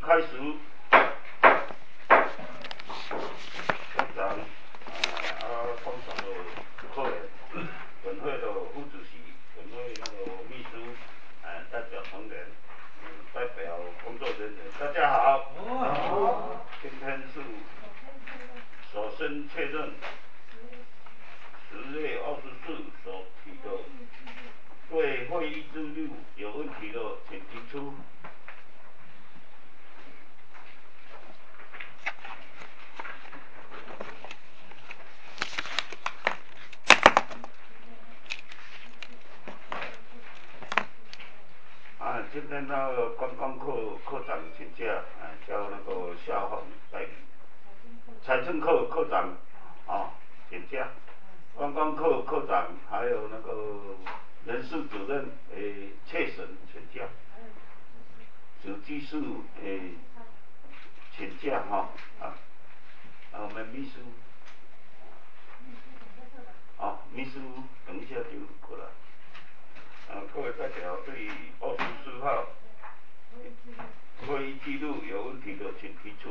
开始。现场工作的客人，本会的副主席，本会那个秘书，代表同仁，代表工作人员，大家好。好。今天是首先确认10月24所提的对会议记录有问题的，请提出。今天那个观光科长请假，叫那个夏红代理，财政科长请假，观光科长还有那个人事主任确诊请假，主技术请假我们秘书秘书等一下就过来。各位代表对24号会议记录有问题的，请提出。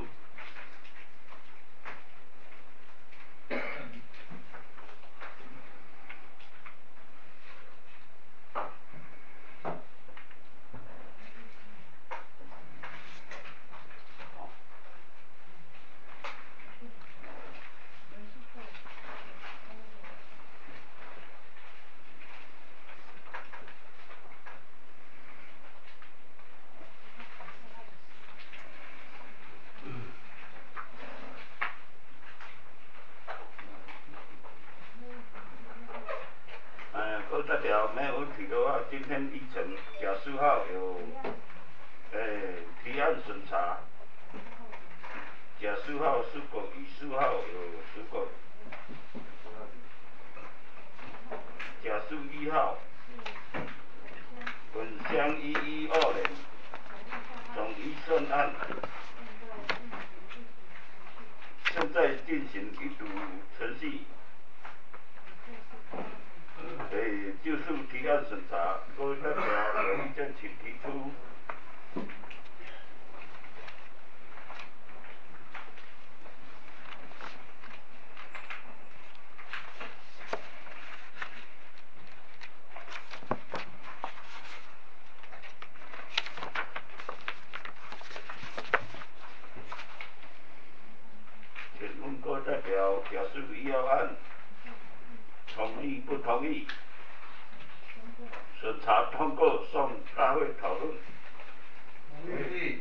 各位代表没有问题的话，今天议程甲4号有提案审查，甲4号10个，乙4号有10个，甲4 1号本乡112年总预算案，现在进行一读程序。就是提案审查，各位代表有意见请提出。请问各位代表，甲4 1号案同意不同意？审查通过，送大会讨论。同意。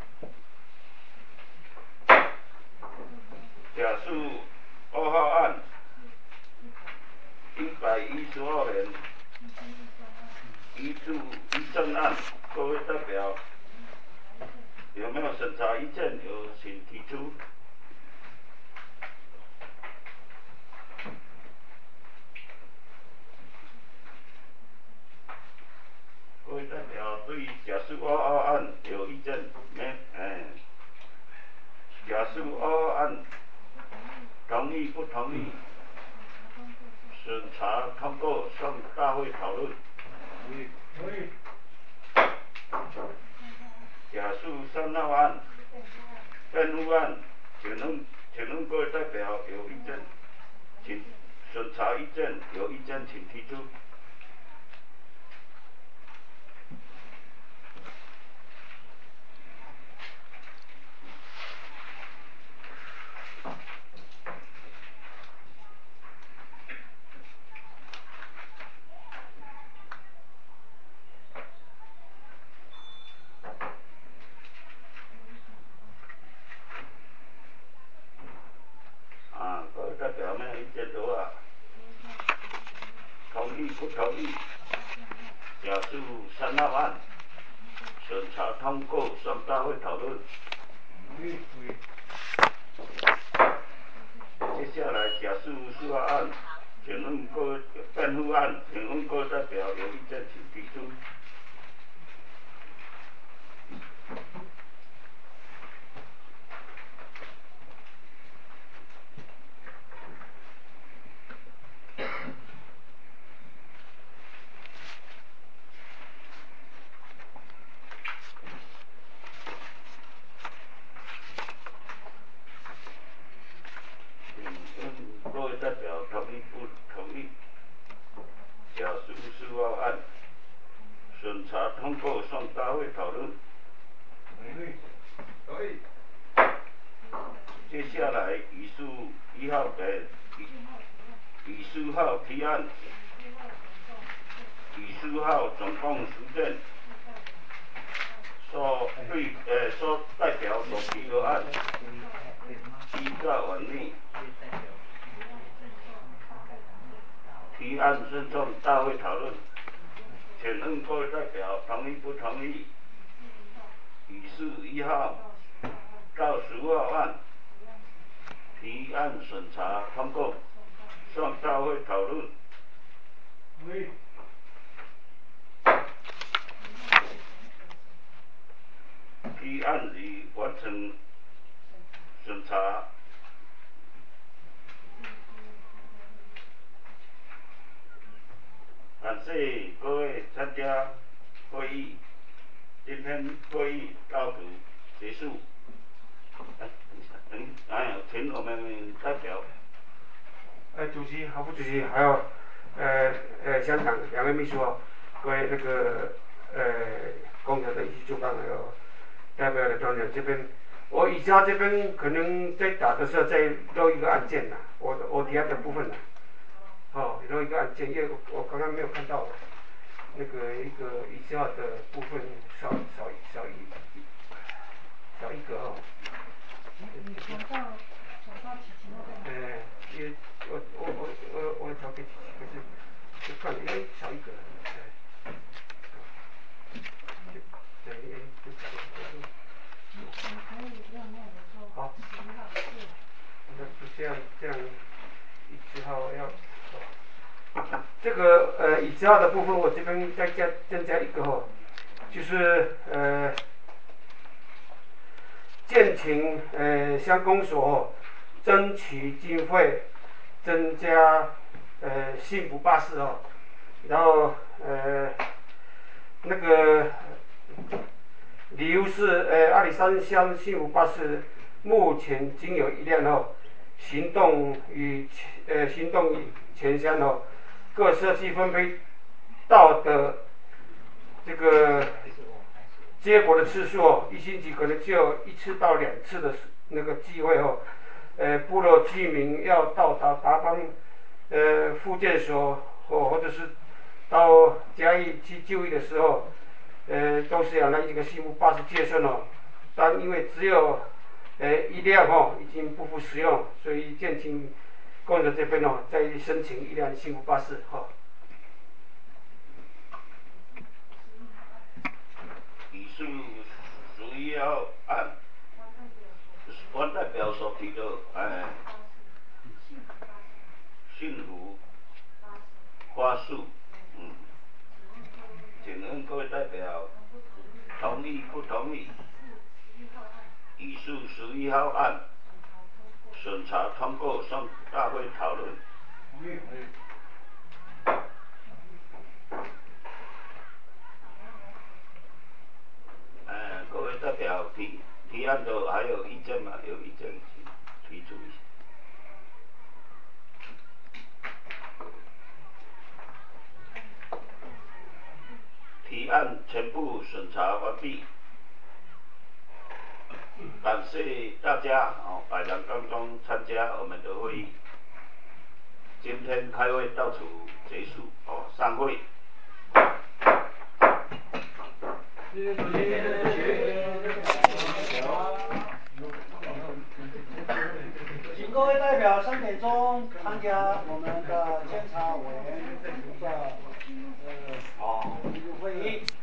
甲4 2号案112年预算案，各位代表有没有审查意见？有请提出。各位代表对甲4 2号案有意见没？甲4 2号案同意不同意？审查通过，送大会讨论。同意。甲4 3号案辩护案，请问各位代表有意见？请审查意见有意见请提出。各位代表没有意见的话，同意不同意？甲4 3号案审查通过，送大会讨论。同意。接下来甲4 4号案，请问各位辩护案，请问各位代表有意见请提出。 号案，审查通过送大会讨论。可以。接下来语数1号的语数号提案，语数号总共10件，所代表所提的案，依照文例，提案慎重大会讨论，请问各位代表同意不同意？语数1号到15号案提案审查通过，送大会讨论。提案已完成审查。感谢各位参加会议，今天会议到此结束。请我们代表。 主席、副主席，还有香港2位秘书各位那个工作的一级主管，还有代表的同仁这边，我以下这边可能在打的时候再漏一个案件呐，我提案的部分呐，漏一个案件，因为我刚刚没有看到那个一个以下的部分少一个因为我调给琪琪，可是就看少一个了，好，那就这样，10号要。这个以下的部分我这边再增加一个就是建请乡公所争取经费，增加幸福巴士然后那个理由是阿里山乡幸福巴士目前仅有1辆行动与前乡各社区分配到的这个接驳的次数1星期可能只有1次到2次的那个机会部落居民要到达达邦复健所或者是到嘉义去就医的时候都是要拿这个幸福巴士接送但因为只有1辆已经不敷使用，所以建请工人这边再申请1辆幸福巴士语数11号案，王代表所提的幸福巴士，请问各位代表同意不同意？语数11号案审查通过，送大会讨论。各位代表提案的还有意见吗？有意见请提出一下。提案全部审查完毕，感谢大家100人当中参加我们的会议。今天开会到此结束散会。 谢谢主席。请各位代表3点钟参加我们的监察委员的会议。